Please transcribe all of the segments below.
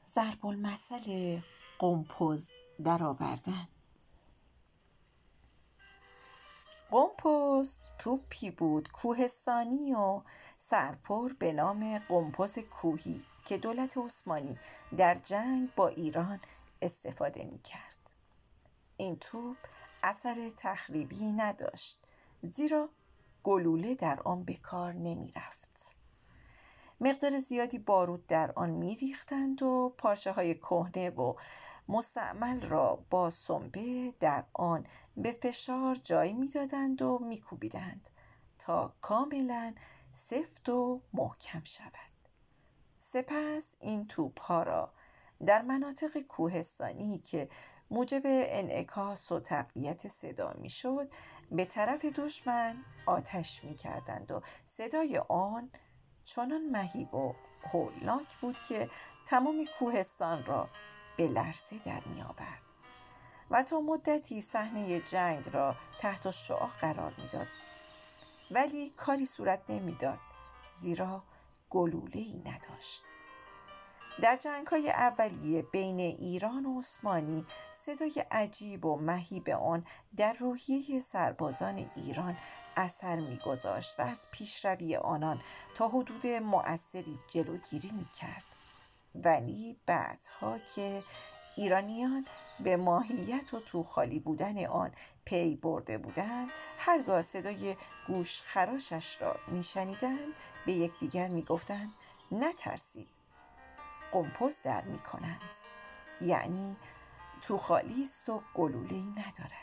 ضرب المثل قمپز درآوردن. قمپز توپی بود کوهستانی و سرپر به نام قمپز کوهی که دولت عثمانی در جنگ با ایران استفاده می کرد. این توپ اثر تخریبی نداشت، زیرا گلوله در آن به کار نمی رفت. مقدار زیادی بارود در آن می ریختند و پارچه های کهنه و مستعمل را با سنبه در آن به فشار جای می دادند و می کوبیدند تا کاملا سفت و محکم شود. سپس این توپ ها را در مناطق کوهستانی که موجب انعکاس و تقویت صدا می شد به طرف دشمن آتش می کردند و صدای آن چنان مهیب و هولناک بود که تمام کوهستان را به لرزه در می آورد و تا مدتی صحنه جنگ را تحت شعاع قرار می داد. ولی کاری صورت نمی داد، زیرا گلوله‌ای نداشت. در جنگ‌های اولیه بین ایران و عثمانی صدای عجیب و مهیب آن در روحیه سربازان ایران اثر می‌گذاشت و از پیشروی آنان تا حدود مؤثری جلوگیری می‌کرد. ولی بعدها که ایرانیان به ماهیت و توخالی بودن آن پی برده بودند، هرگاه صدای گوش خراشش را می‌شنیدند به یکدیگر می‌گفتند نترسید، قمپز در می کنند، یعنی توخالی است و گلوله‌ای ندارد.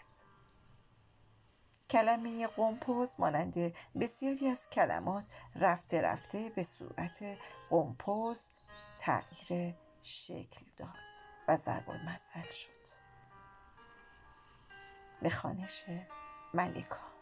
کلمه قمپز مانند بسیاری از کلمات رفته رفته به صورت قمپز تغییر شکل داد و ضرب المثل شد. به خوانش ملکا.